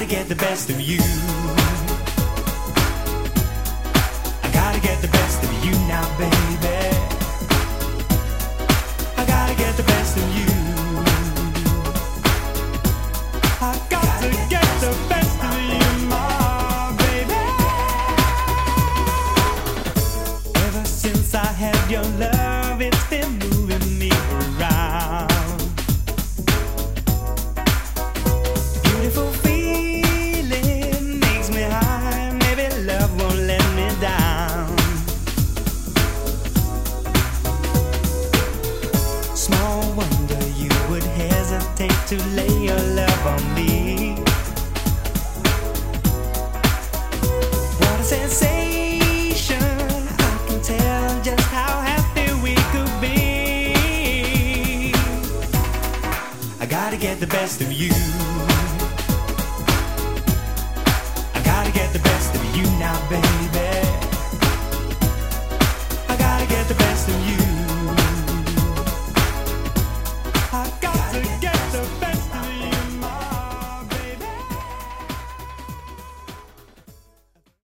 get the best of you. I gotta get the best of you now, baby. I gotta get the best of you. I got to get the best of you, my baby. Ever since I had your love, it's been moving me around. Beautiful feeling makes me high. Maybe love won't let me down. Small wonder you would hesitate to lay your love on me. What a sensation, I can tell just how happy we could be. I gotta get the best of you. I gotta get the best of you now, baby.